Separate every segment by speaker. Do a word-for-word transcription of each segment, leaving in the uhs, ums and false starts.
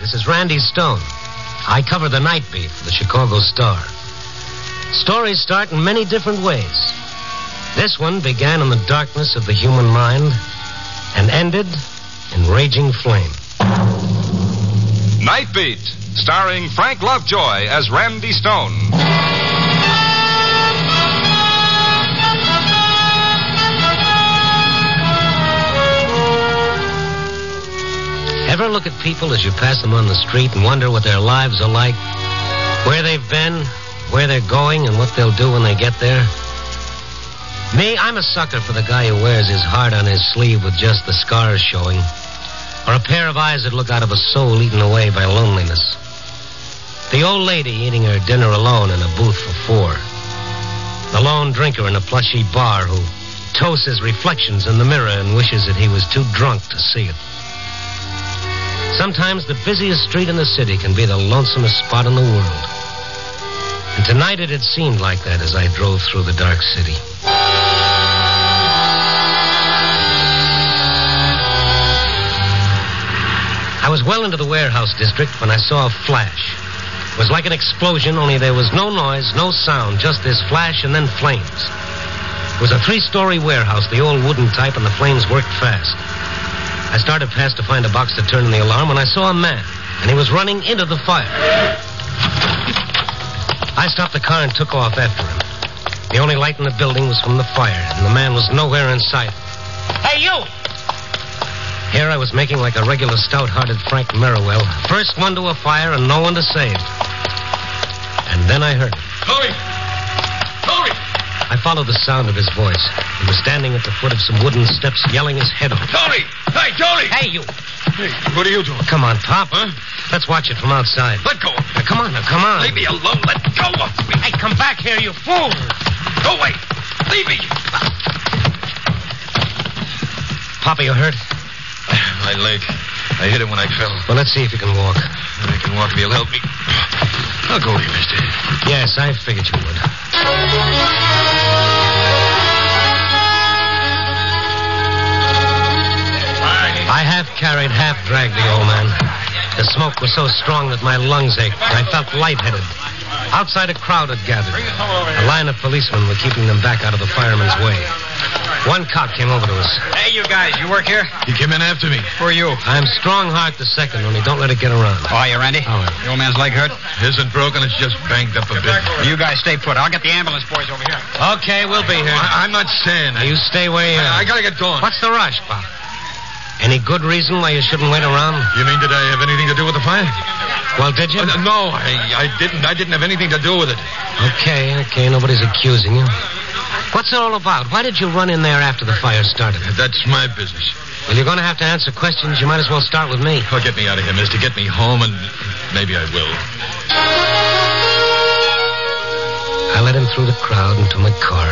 Speaker 1: this is Randy Stone. I cover the night beat for the Chicago Star. Stories start in many different ways. This one began in the darkness of the human mind and ended in raging flame.
Speaker 2: Night Beat, starring Frank Lovejoy as Randy Stone.
Speaker 1: Ever look at people as you pass them on the street and wonder what their lives are like? Where they've been, where they're going, and what they'll do when they get there? Me, I'm a sucker for the guy who wears his heart on his sleeve with just the scars showing. Or a pair of eyes that look out of a soul eaten away by loneliness. The old lady eating her dinner alone in a booth for four. The lone drinker in a plushy bar who toasts his reflections in the mirror and wishes that he was too drunk to see it. Sometimes the busiest street in the city can be the lonesomest spot in the world. And tonight it had seemed like that as I drove through the dark city. I was well into the warehouse district when I saw a flash. It was like an explosion, only there was no noise, no sound, just this flash and then flames. It was a three-story warehouse, the old wooden type, and the flames worked fast. I started past to find a box to turn in the alarm when I saw a man, and he was running into the fire. I stopped the car and took off after him. The only light in the building was from the fire, and the man was nowhere in sight. Hey, you! Here I was making like a regular stout-hearted Frank Merriwell. First one to a fire and no one to save. And then I heard him.
Speaker 3: Tony! Tony!
Speaker 1: I followed the sound of his voice. He was standing at the foot of some wooden steps, yelling his head off.
Speaker 3: Tony! Hey, Tony!
Speaker 1: Hey, you!
Speaker 3: Hey, what are you doing?
Speaker 1: Come on, Pop.
Speaker 3: Huh?
Speaker 1: Let's watch it from outside.
Speaker 3: Let go of me.
Speaker 1: Now, come on, now, come on.
Speaker 3: Leave me alone. Let go of me.
Speaker 1: Hey, come back here, you fool!
Speaker 3: Go away. Leave me.
Speaker 1: Papa, you hurt?
Speaker 3: My leg. I hit it when I fell.
Speaker 1: Well, let's see if you can walk.
Speaker 3: I can walk if you'll help me. I'll go with you, mister.
Speaker 1: Yes, I figured you would. I half carried, half dragged the old man. The smoke was so strong that my lungs ached. I felt lightheaded. Outside, a crowd had gathered. A line of policemen were keeping them back out of the fireman's way. One cop came over to us.
Speaker 4: Hey, you guys, you work here?
Speaker 3: He came in after me.
Speaker 4: Who are you?
Speaker 1: I'm Strongheart the second, only don't let it get around.
Speaker 4: Oh, are you, Randy?
Speaker 1: Oh, yeah.
Speaker 4: The old man's leg hurt?
Speaker 3: Isn't broken, it's just banged up a bit.
Speaker 4: You guys stay put. I'll get the ambulance boys over here.
Speaker 1: Okay, we'll be here.
Speaker 3: I, I'm not saying
Speaker 1: Now,
Speaker 3: that.
Speaker 1: you stay where you are.
Speaker 3: I, I gotta get going.
Speaker 1: What's the rush, Pop? Any good reason why you shouldn't wait around?
Speaker 3: You mean, did I have anything to do with the fire?
Speaker 1: Well, did you?
Speaker 3: Uh, no, I, I didn't. I didn't have anything to do with it.
Speaker 1: Okay, okay, nobody's accusing you. What's it all about? Why did you run in there after the fire started?
Speaker 3: That's my business.
Speaker 1: Well, you're going to have to answer questions. You might as well start with me.
Speaker 3: Oh, get me out of here, mister. Get me home, and maybe I will.
Speaker 1: I led him through the crowd and to my car.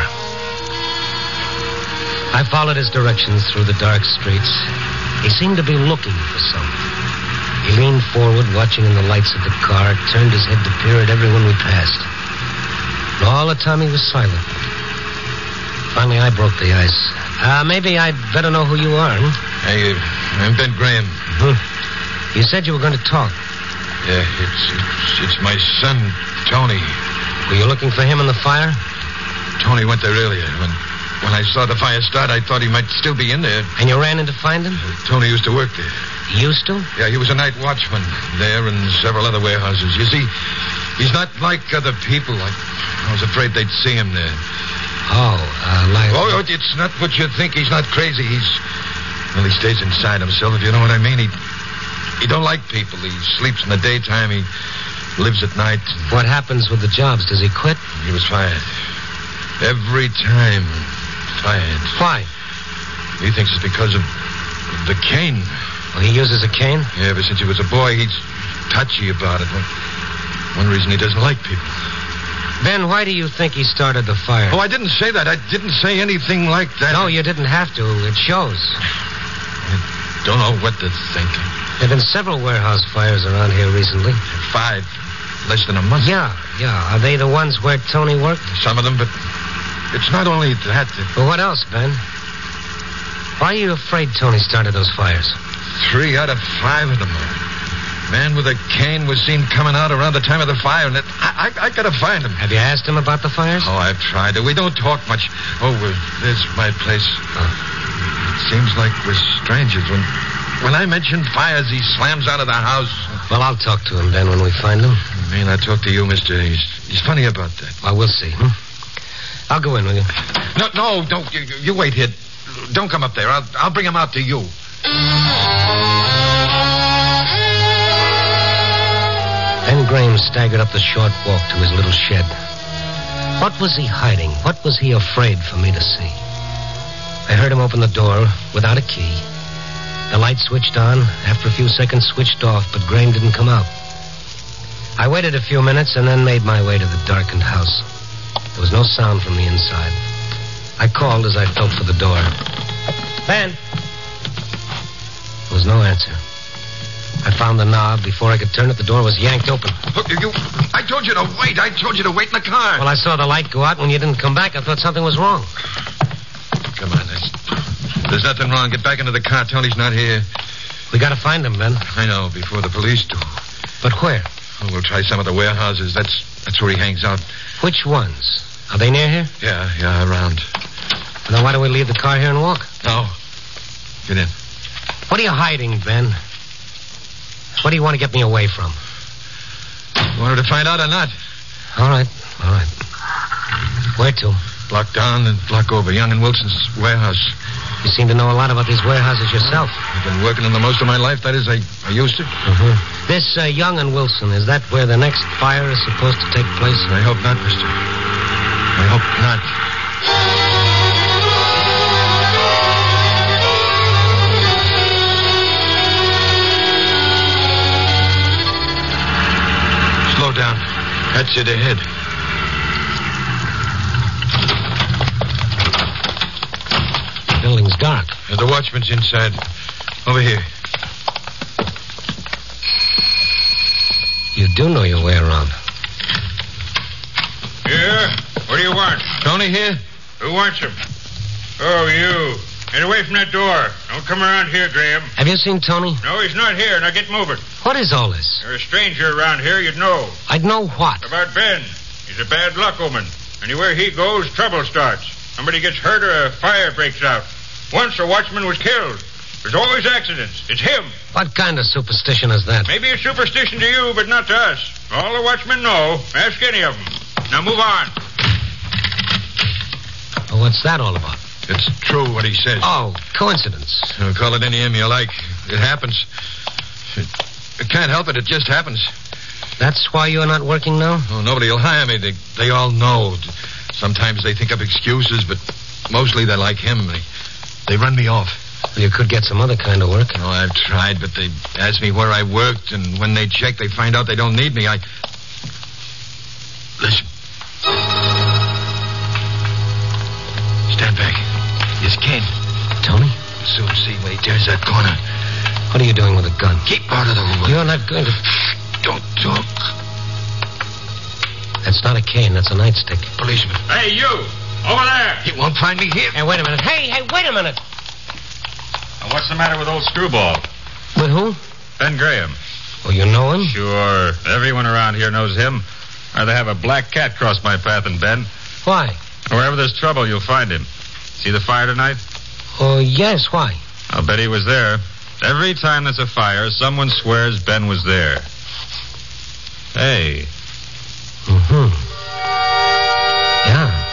Speaker 1: I followed his directions through the dark streets. He seemed to be looking for something. He leaned forward, watching in the lights of the car, turned his head to peer at everyone we passed. And all the time he was silent. Finally, I broke the ice. Uh, maybe I'd better know who you are, huh?
Speaker 3: Hey, uh, I'm Ben Graham.
Speaker 1: Hmm. You said you were going to talk.
Speaker 3: Yeah, it's, it's it's my son, Tony.
Speaker 1: Were you looking for him in the fire?
Speaker 3: Tony went there earlier. When when I saw the fire start, I thought he might still be in there.
Speaker 1: And you ran in to find him?
Speaker 3: Uh, Tony used to work there.
Speaker 1: He used to?
Speaker 3: Yeah, he was a night watchman there and several other warehouses. You see, he's not like other people. I, I was afraid they'd see him there.
Speaker 1: Oh, uh, like...
Speaker 3: Oh, it's not what you think. He's not crazy. He's... Well, he stays inside himself, if you know what I mean. He he don't like people. He sleeps in the daytime. He lives at night.
Speaker 1: What happens with the jobs? Does he quit?
Speaker 3: He was fired. Every time. Fired.
Speaker 1: Why?
Speaker 3: He thinks it's because of the cane.
Speaker 1: Well, he uses a cane?
Speaker 3: Yeah, ever since he was a boy, he's touchy about it. One reason he doesn't like people.
Speaker 1: Ben, why do you think he started the fire?
Speaker 3: Oh, I didn't say that. I didn't say anything like that.
Speaker 1: No, you didn't have to. It shows.
Speaker 3: I don't know what to think.
Speaker 1: There have been several warehouse fires around here recently.
Speaker 3: Five. Less than a month.
Speaker 1: Yeah, yeah. Are they the ones where Tony worked?
Speaker 3: Some of them, but it's not only that.
Speaker 1: Well, what else, Ben? Why are you afraid Tony started those fires?
Speaker 3: Three out of five of them are Man with a cane was seen coming out around the time of the fire, and it, I, I, I gotta find him.
Speaker 1: Have you asked him about the fires?
Speaker 3: Oh, I've tried. We don't talk much. Oh, uh, there's my place.
Speaker 1: Oh.
Speaker 3: It seems like we're strangers. When, when I mention fires, he slams out of the house.
Speaker 1: Well, I'll talk to him then when we find him.
Speaker 3: I mean, I talk to you, mister. He's, he's funny about that.
Speaker 1: Well, we'll see. Hmm? I'll go in with you.
Speaker 3: No, no, don't. You, you wait here. Don't come up there. I'll, I'll bring him out to you.
Speaker 1: Ben Graham staggered up the short walk to his little shed. What was he hiding? What was he afraid for me to see? I heard him open the door without a key. The light switched on. After a few seconds, switched off, but Graham didn't come out. I waited a few minutes and then made my way to the darkened house. There was no sound from the inside. I called as I felt for the door. Ben! There was no answer. I found the knob. Before I could turn it, the door was yanked open.
Speaker 3: Look, you, I told you to wait. I told you to wait in the car.
Speaker 1: Well, I saw the light go out. When you didn't come back, I thought something was wrong.
Speaker 3: Come on, there's, there's nothing wrong. Get back into the car. Tony's not here.
Speaker 1: We gotta find him, Ben.
Speaker 3: I know, before the police do.
Speaker 1: But where?
Speaker 3: Oh, we'll try some of the warehouses. That's that's where he hangs out.
Speaker 1: Which ones? Are they near here?
Speaker 3: Yeah, yeah, around.
Speaker 1: Then why don't we leave the car here and walk?
Speaker 3: No. Get in.
Speaker 1: What are you hiding, Ben? What do you want to get me away from?
Speaker 3: You wanted to find out or not?
Speaker 1: All right, all right. Where to?
Speaker 3: Block down and block over. Young and Wilson's warehouse.
Speaker 1: You seem to know a lot about these warehouses yourself.
Speaker 3: I've been working in them most of my life. That is, I, I used to.
Speaker 1: Mm-hmm. This uh, Young and Wilson, is that where the next fire is supposed to take place?
Speaker 3: I hope not, mister. I hope not. Slow down. That's it ahead.
Speaker 1: The building's dark.
Speaker 3: Uh, the watchman's inside. Over here.
Speaker 1: You do know your way around.
Speaker 5: Here? What do you want?
Speaker 3: Tony here?
Speaker 5: Who wants him? Oh, you. Get away from that door. Don't come around here, Graham.
Speaker 1: Have you seen Tony?
Speaker 5: No, he's not here. Now get moving.
Speaker 1: What is all this?
Speaker 5: You're a stranger around here, you'd know.
Speaker 1: I'd know what?
Speaker 5: About Ben. He's a bad luck omen. Anywhere he goes, trouble starts. Somebody gets hurt or a fire breaks out. Once a watchman was killed. There's always accidents. It's him.
Speaker 1: What kind of superstition is that?
Speaker 5: Maybe a superstition to you, but not to us. All the watchmen know. Ask any of them. Now move on.
Speaker 1: Well, what's that all about?
Speaker 3: It's true what he says.
Speaker 1: Oh, coincidence.
Speaker 3: Uh, call it any name you like. It happens. It, it can't help it. It just happens.
Speaker 1: That's why you're not working now?
Speaker 3: Oh, nobody will hire me. They, they all know. Sometimes they think up excuses, but mostly they're like him. They, they run me off.
Speaker 1: Well, you could get some other kind of work.
Speaker 3: Oh, I've tried, but they ask me where I worked, and when they check, they find out they don't need me. I... Listen. Stand back. Here's Ken.
Speaker 1: Tony?
Speaker 3: You'll soon see when he turns that corner.
Speaker 1: What are you doing with a gun?
Speaker 3: Keep out of the room.
Speaker 1: You're not going to...
Speaker 3: Don't talk.
Speaker 1: That's not a cane. That's a nightstick.
Speaker 3: Policeman.
Speaker 5: Hey, you! Over there!
Speaker 3: He won't find me here.
Speaker 1: Hey, wait a minute. Hey, hey, wait a minute.
Speaker 5: Now, what's the matter with old Screwball?
Speaker 1: With who?
Speaker 5: Ben Graham.
Speaker 1: Oh, you know him?
Speaker 5: Sure. Everyone around here knows him. Rather have a black cat cross my path than Ben.
Speaker 1: Why?
Speaker 5: Wherever there's trouble, you'll find him. See the fire tonight?
Speaker 1: Oh, yes. Why?
Speaker 5: I'll bet he was there. Every time there's a fire, someone swears Ben was there. Hey.
Speaker 1: Mm-hmm. Yeah.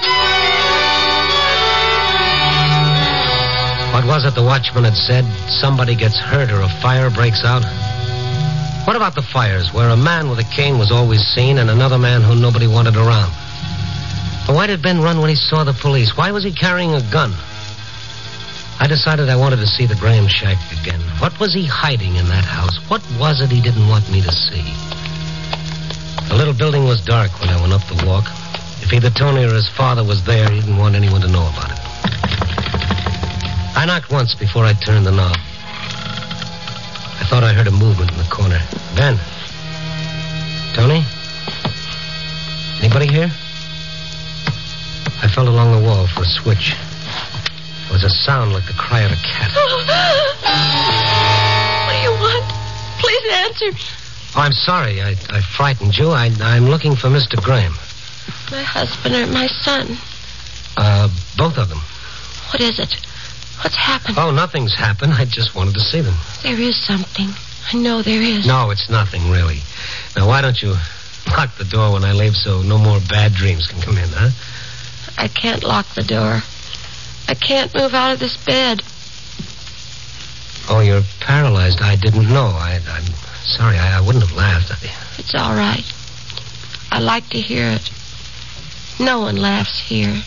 Speaker 1: What was it the watchman had said? Somebody gets hurt or a fire breaks out? What about the fires where a man with a cane was always seen and another man who nobody wanted around? But why did Ben run when he saw the police? Why was he carrying a gun? I decided I wanted to see the Graham shack again. What was he hiding in that house? What was it he didn't want me to see? The little building was dark when I went up the walk. If either Tony or his father was there, he didn't want anyone to know about it. I knocked once before I turned the knob. I thought I heard a movement in the corner. Ben? Tony? Anybody here? I felt along the wall for a switch. There was a sound like the cry of a cat.
Speaker 6: What do you want? Please answer me.
Speaker 1: Oh, I'm sorry. I, I frightened you. I, I'm looking for Mister Graham.
Speaker 6: My husband or my son?
Speaker 1: Uh, both of them.
Speaker 6: What is it? What's happened?
Speaker 1: Oh, nothing's happened. I just wanted to see them.
Speaker 6: There is something. I know there is.
Speaker 1: No, it's nothing, really. Now, why don't you lock the door when I leave so no more bad dreams can come in, huh?
Speaker 6: I can't lock the door. I can't move out of this bed.
Speaker 1: Oh, you're paralyzed. I didn't know. I, I'm sorry. I, I wouldn't have laughed. I...
Speaker 6: It's all right. I like to hear it. No one laughs here.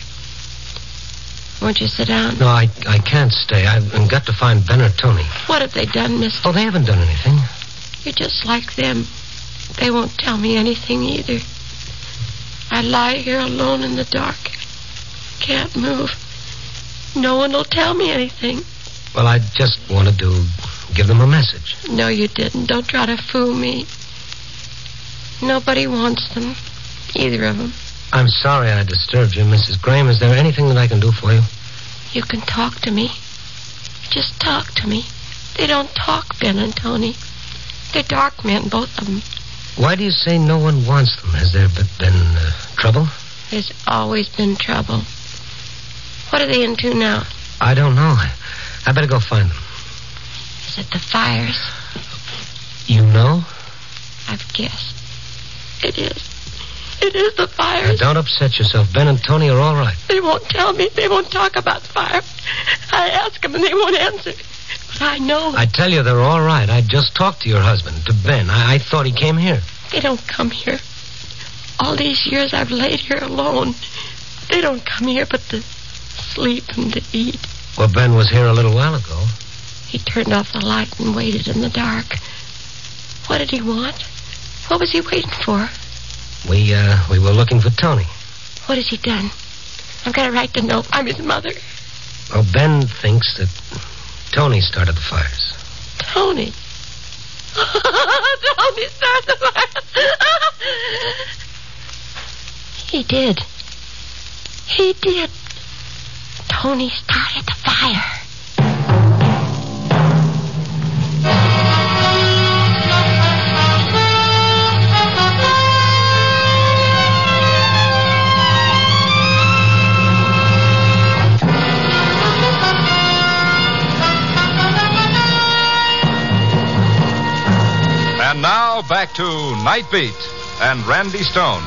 Speaker 6: Won't you sit down?
Speaker 1: No, I, I can't stay. I've got to find Ben or Tony.
Speaker 6: What have they done, mister?
Speaker 1: Oh, they haven't done anything.
Speaker 6: You're just like them. They won't tell me anything either. I lie here alone in the dark. Can't move. No one will tell me anything.
Speaker 1: Well, I just wanted to give them a message.
Speaker 6: No, you didn't. Don't try to fool me. Nobody wants them. Either of them.
Speaker 1: I'm sorry I disturbed you, Missus Graham. Is there anything that I can do for you?
Speaker 6: You can talk to me. Just talk to me. They don't talk, Ben and Tony. They're dark men, both of them.
Speaker 1: Why do you say no one wants them? Has there been uh, trouble?
Speaker 6: There's always been trouble. What are they into now?
Speaker 1: I don't know. I better go find them.
Speaker 6: Is it the fires?
Speaker 1: You know?
Speaker 6: I've guessed. It is. It is the fires.
Speaker 1: Now, don't upset yourself. Ben and Tony are all right.
Speaker 6: They won't tell me. They won't talk about fire. I ask them and they won't answer. But I know.
Speaker 1: I tell you, they're all right. I just talked to your husband, to Ben. I, I thought he came here.
Speaker 6: They don't come here. All these years I've laid here alone. They don't come here but to sleep and to eat.
Speaker 1: Well, Ben was here a little while ago.
Speaker 6: He turned off the light and waited in the dark. What did he want? What was he waiting for?
Speaker 1: We, uh, we were looking for Tony.
Speaker 6: What has he done? I've got a right to know. I'm his mother.
Speaker 1: Well, Ben thinks that Tony started the fires.
Speaker 6: Tony? Tony started the fires. He did. He did. Tony started the fire.
Speaker 2: And now back to Night Beat and Randy Stone.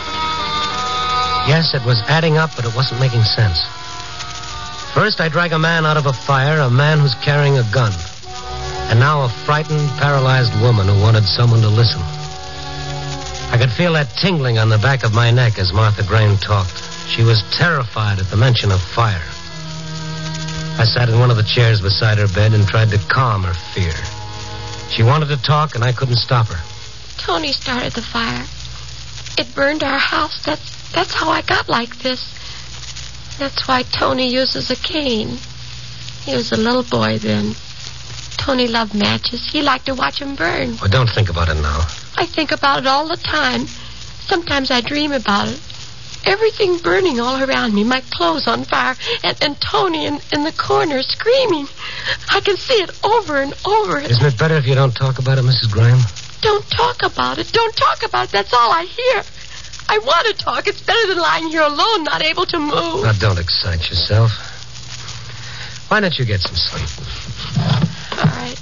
Speaker 1: Yes, it was adding up, but it wasn't making sense. First, I drag a man out of a fire, a man who's carrying a gun. And now a frightened, paralyzed woman who wanted someone to listen. I could feel that tingling on the back of my neck as Martha Graham talked. She was terrified at the mention of fire. I sat in one of the chairs beside her bed and tried to calm her fear. She wanted to talk, and I couldn't stop her.
Speaker 6: Tony started the fire. It burned our house. That's that's how I got like this. That's why Tony uses a cane. He was a little boy then. Tony loved matches. He liked to watch them burn.
Speaker 1: Well, don't think about it now.
Speaker 6: I think about it all the time. Sometimes I dream about it. Everything burning all around me, my clothes on fire, and, and Tony in, in the corner screaming. I can see it over and over.
Speaker 1: Isn't it better if you don't talk about it, Missus Graham?
Speaker 6: Don't talk about it. Don't talk about it. That's all I hear. I want to talk. It's better than lying here alone, not able to move.
Speaker 1: Now, don't excite yourself. Why don't you get some sleep?
Speaker 6: All right.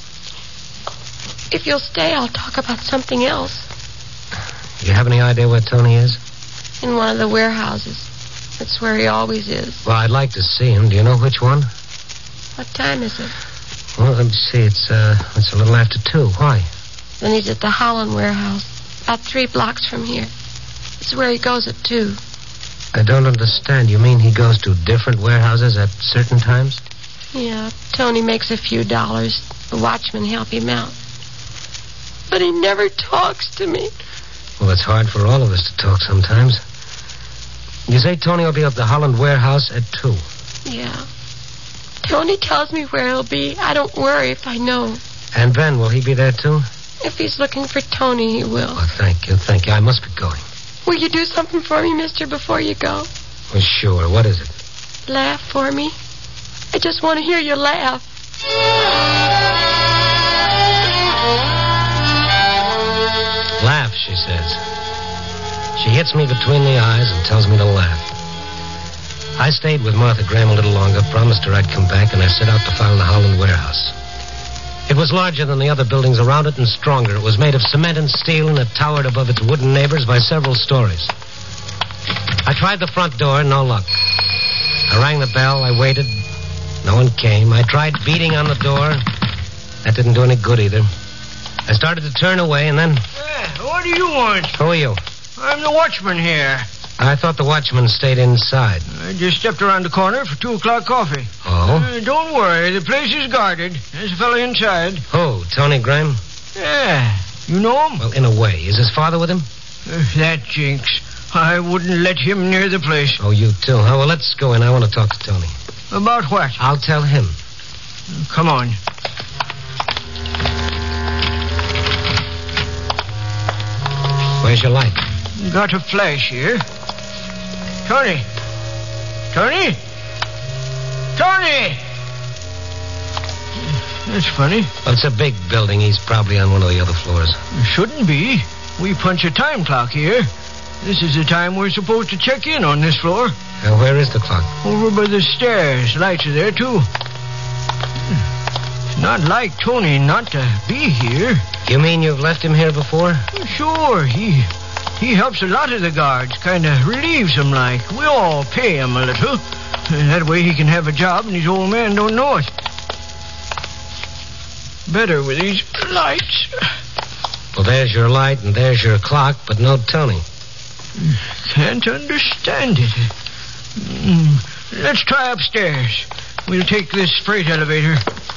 Speaker 6: If you'll stay, I'll talk about something else.
Speaker 1: You have any idea where Tony is?
Speaker 6: In one of the warehouses. That's where he always is.
Speaker 1: Well, I'd like to see him. Do you know which one?
Speaker 6: What time is it?
Speaker 1: Well, let me see. It's, uh, it's a little after two. Why?
Speaker 6: Then he's at the Holland warehouse, about three blocks from here. It's where he goes at two.
Speaker 1: I don't understand. You mean he goes to different warehouses at certain times?
Speaker 6: Yeah, Tony makes a few dollars. The watchmen help him out. But he never talks to me.
Speaker 1: Well, it's hard for all of us to talk sometimes. You say Tony will be at the Holland warehouse at two.
Speaker 6: Yeah. Tony tells me where he'll be. I don't worry if I know.
Speaker 1: And Ben, will he be there too?
Speaker 6: If he's looking for Tony, he will.
Speaker 1: Oh, thank you, thank you. I must be going.
Speaker 6: Will you do something for me, mister, before you go?
Speaker 1: Well, sure. What is it?
Speaker 6: Laugh for me. I just want to hear you laugh.
Speaker 1: she says. She hits me between the eyes and tells me to laugh. I stayed with Martha Graham a little longer, promised her I'd come back, and I set out to find the Howland warehouse. It was larger than the other buildings around it and stronger. It was made of cement and steel, and it towered above its wooden neighbors by several stories. I tried the front door, no luck. I rang the bell, I waited. No one came. I tried beating on the door. That didn't do any good either. I started to turn away, and then...
Speaker 7: Yeah, what do you want?
Speaker 1: Who are you?
Speaker 7: I'm the watchman here.
Speaker 1: I thought the watchman stayed inside.
Speaker 7: I just stepped around the corner for two o'clock coffee.
Speaker 1: Oh?
Speaker 7: Uh, don't worry, the place is guarded. There's a fellow inside.
Speaker 1: Who, Tony Graham?
Speaker 7: Yeah, you know him?
Speaker 1: Well, in a way. Is his father with him?
Speaker 7: Uh, that jinx. I wouldn't let him near the place.
Speaker 1: Oh, you too, huh? Well, let's go in. I want to talk to Tony.
Speaker 7: About what?
Speaker 1: I'll tell him.
Speaker 7: Come on.
Speaker 1: Where's your light?
Speaker 7: Got a flash here. Tony. Tony? Tony! That's funny.
Speaker 1: Well, it's a big building. He's probably on one of the other floors.
Speaker 7: Shouldn't be. We punch a time clock here. This is the time we're supposed to check in on this floor.
Speaker 1: Now, where is the clock?
Speaker 7: Over by the stairs. Lights are there, too. It's not like Tony not to be here.
Speaker 1: You mean you've left him here before?
Speaker 7: Sure. He he helps a lot of the guards. Kind of relieves them like. We all pay him a little. That way he can have a job and his old man don't know it. Better with these lights.
Speaker 1: Well, there's your light and there's your clock, but no Tony.
Speaker 7: Can't understand it. Mm, let's try upstairs. We'll take this freight elevator.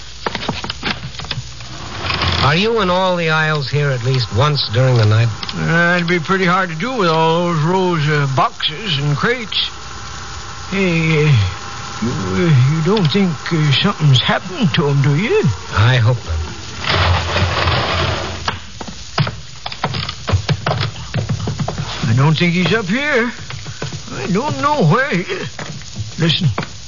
Speaker 1: Are you in all the aisles here at least once during the night?
Speaker 7: Uh, it'd be pretty hard to do with all those rows of boxes and crates. Hey, uh, you, uh, you don't think uh, something's happened to him, do you?
Speaker 1: I hope not.
Speaker 7: I don't think he's up here. I don't know where he is. Listen.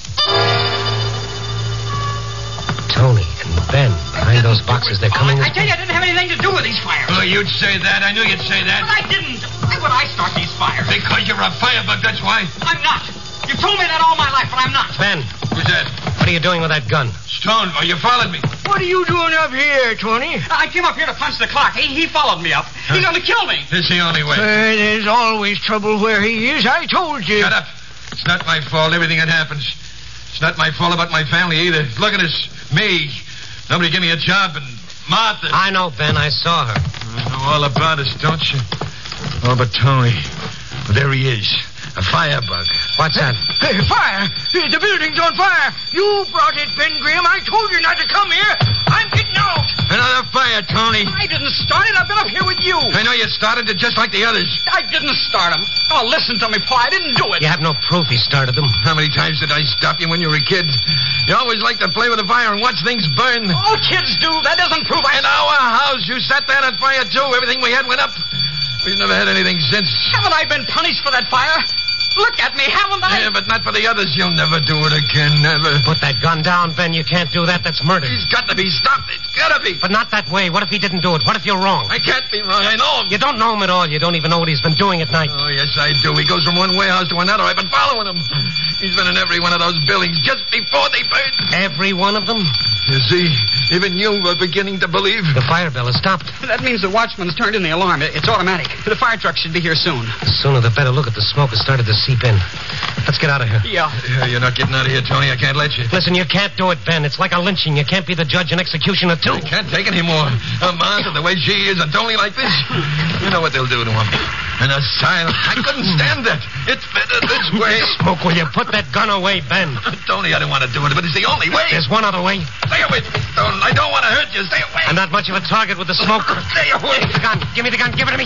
Speaker 1: Tony and Ben behind those boxes. They're coming.
Speaker 4: I tell you, I didn't have anything to do with these fires.
Speaker 3: Oh, you'd say that. I knew you'd say that.
Speaker 4: But I didn't. Why would I start these fires?
Speaker 3: Because you're a firebug, that's why.
Speaker 4: I'm not. You've told me that all my life, but I'm not.
Speaker 1: Ben,
Speaker 3: Who's that?
Speaker 1: what are you doing with that gun?
Speaker 3: Stone, oh, you followed me.
Speaker 7: What are you doing up here, Tony?
Speaker 4: I came up here to punch the clock. He, he followed me up. He's going to kill me.
Speaker 3: This is the only way.
Speaker 7: Uh, there's always trouble where he is. I told you.
Speaker 3: Shut up. It's not my fault, everything that happens. It's not my fault about my family either. Look at us. Me. Nobody give me a job, and Martha.
Speaker 1: I know, Ben. I saw her.
Speaker 3: You know all about us, don't you? Oh, but Tony. Well, there he is. A firebug.
Speaker 1: What's that?
Speaker 7: Hey, fire! Hey, the building's on fire! You brought it, Ben Graham. I told you not to come here. I'm getting out.
Speaker 3: Another fire, Tony.
Speaker 4: I didn't start it. I've been up here with you.
Speaker 3: I know you started it just like the others.
Speaker 4: I didn't start him. Oh, listen to me, Pa. I didn't do it.
Speaker 1: You have no proof he started them.
Speaker 3: How many times did I stop you when you were a kid? You always liked to play with the fire and watch things burn.
Speaker 4: All kids do. That doesn't prove I...
Speaker 3: In our house, you sat there on fire, too. Everything we had went up. We've never had anything since.
Speaker 4: Haven't I been punished for that fire? Look at me, haven't I?
Speaker 3: Yeah, but not for the others. You'll never do it again, never.
Speaker 1: Put that gun down, Ben. You can't do that. That's murder.
Speaker 3: He's got to be stopped. It's got to be.
Speaker 1: But not that way. What if he didn't do it? What if you're wrong?
Speaker 3: I can't be wrong. I know him.
Speaker 1: You don't know him at all. You don't even know what he's been doing at night.
Speaker 3: Oh, yes, I do. He goes from one warehouse to another. I've been following him. He's been in every one of those buildings just before they burned.
Speaker 1: Every one of them?
Speaker 3: You see, even you were beginning to believe.
Speaker 1: The fire bell has stopped.
Speaker 4: That means the watchman's turned in the alarm. It's automatic. The fire truck should be here soon.
Speaker 1: The sooner the better. Look at the smoke has started to seep in. Let's get out of here.
Speaker 4: Yeah.
Speaker 3: Yeah, you're not getting out of here, Tony. I can't let you.
Speaker 1: Listen, you can't do it, Ben. It's like a lynching. You can't be the judge and executioner, too.
Speaker 3: I can't take any more. A Martha, the way she is, and Tony like this. You know what they'll do to him. An asylum. I couldn't stand that. It's better this way.
Speaker 1: Smoke, will you put that gun away, Ben?
Speaker 3: Tony, I don't want to do it, but it's the only way.
Speaker 1: There's one other way.
Speaker 3: Stay away from me, Stone. I don't want to hurt you. Stay away.
Speaker 1: I'm not much of a target with the smoke.
Speaker 3: Stay away.
Speaker 1: Give me the gun. Give me the gun. Give it to me.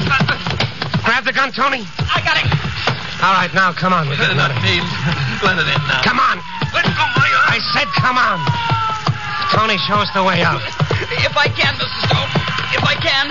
Speaker 1: Grab the gun, Tony.
Speaker 4: I got it.
Speaker 1: All right, now, come on. We're
Speaker 3: Let
Speaker 1: getting
Speaker 3: it
Speaker 1: out of here.
Speaker 3: Let it in now.
Speaker 1: Come on.
Speaker 3: Let go of my arm.
Speaker 1: I said come on. Tony, show us the way out.
Speaker 4: If I can, Missus Stone. If I can.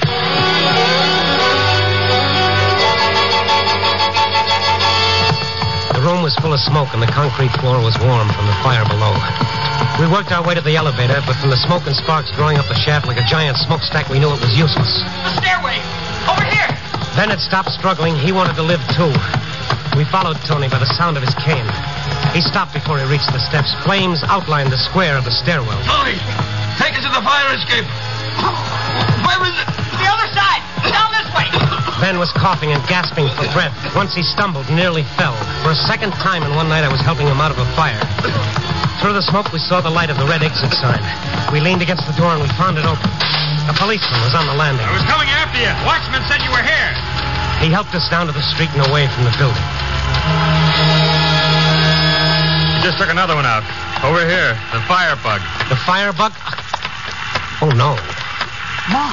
Speaker 1: The room was full of smoke, and the concrete floor was warm from the fire below. We worked our way to the elevator, but from the smoke and sparks growing up the shaft like a giant smokestack, we knew it was useless.
Speaker 4: The stairway. Over here.
Speaker 1: Bennett stopped struggling. He wanted to live, too. We followed Tony by the sound of his cane. He stopped before he reached the steps. Flames outlined the square of the stairwell.
Speaker 3: Tony, take us to the fire escape. Where is it?
Speaker 4: The other side. Down this way.
Speaker 1: Ben was coughing and gasping for breath. Once he stumbled, nearly fell. For a second time in one night, I was helping him out of a fire. Through the smoke, we saw the light of the red exit sign. We leaned against the door and we found it open. A policeman was on the landing.
Speaker 5: I was coming after you. Watchman said you were here.
Speaker 1: He helped us down to the street and away from the building.
Speaker 5: You just took another one out. Over here, the firebug.
Speaker 1: The firebug? Oh, no.
Speaker 4: Ma.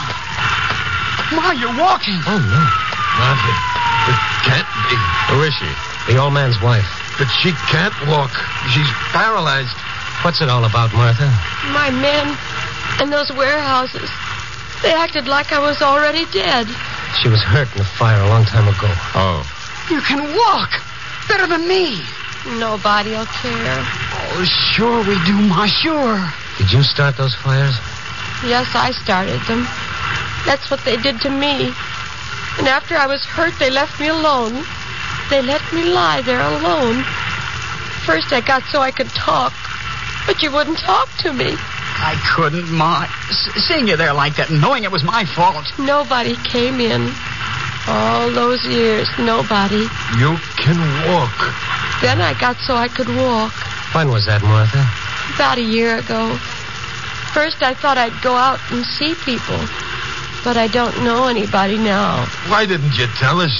Speaker 4: Ma, you're walking.
Speaker 1: Oh, no.
Speaker 3: Martha, it can't be.
Speaker 5: Who is she?
Speaker 1: The old man's wife.
Speaker 3: But she can't walk. She's paralyzed.
Speaker 1: What's it all about, Martha?
Speaker 6: My men and those warehouses, they acted like I was already dead.
Speaker 1: She was hurt in the fire a long time ago.
Speaker 5: Oh.
Speaker 4: You can walk. Better than me.
Speaker 6: Nobody'll care.
Speaker 4: Oh, sure we do, Ma, sure.
Speaker 1: Did you start those fires?
Speaker 6: Yes, I started them. That's what they did to me. And after I was hurt, they left me alone. They let me lie there alone. First, I got so I could talk, but you wouldn't talk to me.
Speaker 4: I couldn't, Ma. S- seeing you there like that and knowing it was my fault.
Speaker 6: Nobody came in. All those years, nobody.
Speaker 3: You can walk.
Speaker 6: Then I got so I could walk.
Speaker 1: When was that, Martha?
Speaker 6: About a year ago. First, I thought I'd go out and see people. But I don't know anybody now.
Speaker 3: Why didn't you tell us?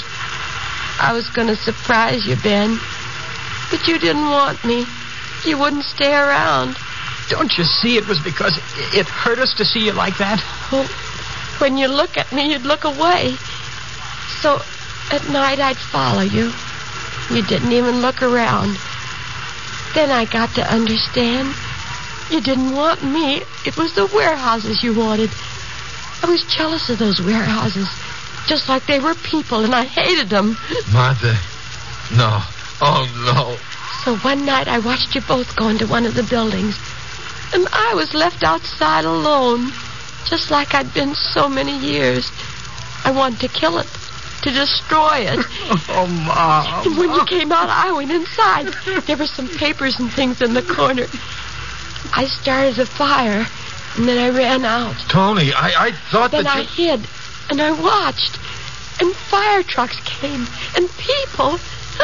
Speaker 6: I was going to surprise you, Ben. But you didn't want me. You wouldn't stay around.
Speaker 4: Don't you see it was because it hurt us to see you like that?
Speaker 6: Oh, when you look at me, you'd look away. So at night, I'd follow you. You didn't even look around. Then I got to understand. You didn't want me. It was the warehouses you wanted. I was jealous of those warehouses. Just like they were people, and I hated them.
Speaker 3: Martha, no. Oh, no.
Speaker 6: So one night I watched you both go into one of the buildings. And I was left outside alone. Just like I'd been so many years. I wanted to kill it. To destroy it.
Speaker 4: Oh, Ma.
Speaker 6: And when you came out, I went inside. There were some papers and things in the corner. I started a fire, and then I ran out.
Speaker 3: Tony, I, I thought
Speaker 6: then
Speaker 3: that
Speaker 6: I
Speaker 3: you...
Speaker 6: hid, and I watched. And fire trucks came, and people.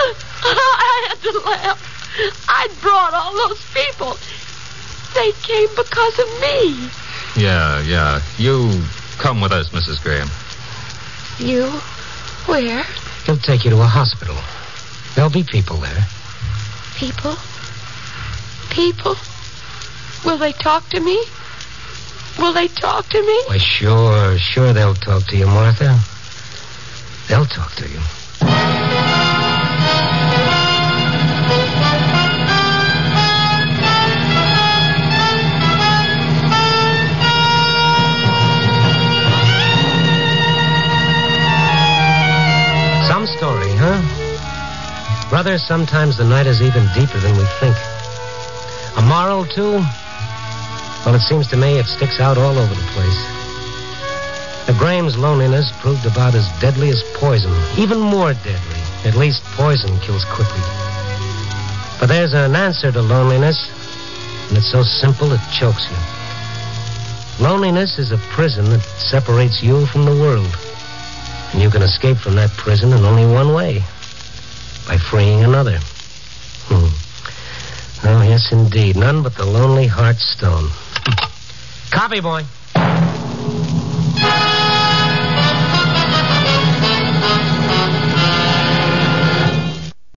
Speaker 6: I had to laugh. I'd brought all those people. They came because of me.
Speaker 5: Yeah, yeah. You come with us, Missus Graham.
Speaker 6: You? Where?
Speaker 1: He'll take you to a hospital. There'll be people there.
Speaker 6: People? People? Will they talk to me? Will they talk to me?
Speaker 1: Why, sure, sure they'll talk to you, Martha. They'll talk to you. Some story, huh? Brother, sometimes the night is even deeper than we think. A moral, too? Well, it seems to me it sticks out all over the place. The Graham's loneliness proved about as deadly as poison. Even more deadly. At least poison kills quickly. But there's an answer to loneliness, and it's so simple it chokes you. Loneliness is a prison that separates you from the world. And you can escape from that prison in only one way. By freeing another. Hmm. Oh, yes, indeed. None but the lonely heart stone. Copy, boy.